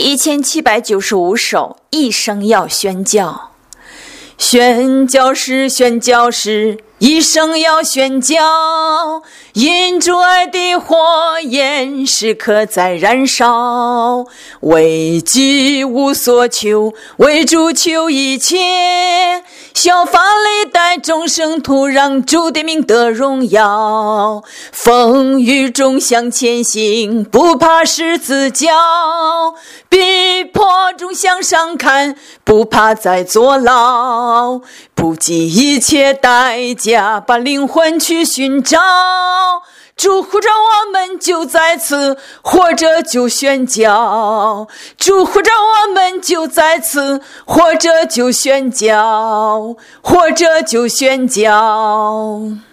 1795首，一生要宣教。宣教士，宣教士，一生要宣教，因主爱的火焰时刻在燃烧，为己无所求，为主求一切，效法历代众圣徒，让主的名得荣耀，风雨中向前行，不怕十字架，逼迫中向上看，不怕再坐牢，不计一切代价，把灵魂去寻找，主呼召我们就在此，活着就宣教，主呼召我们就在此，活着就宣教，活着就宣教。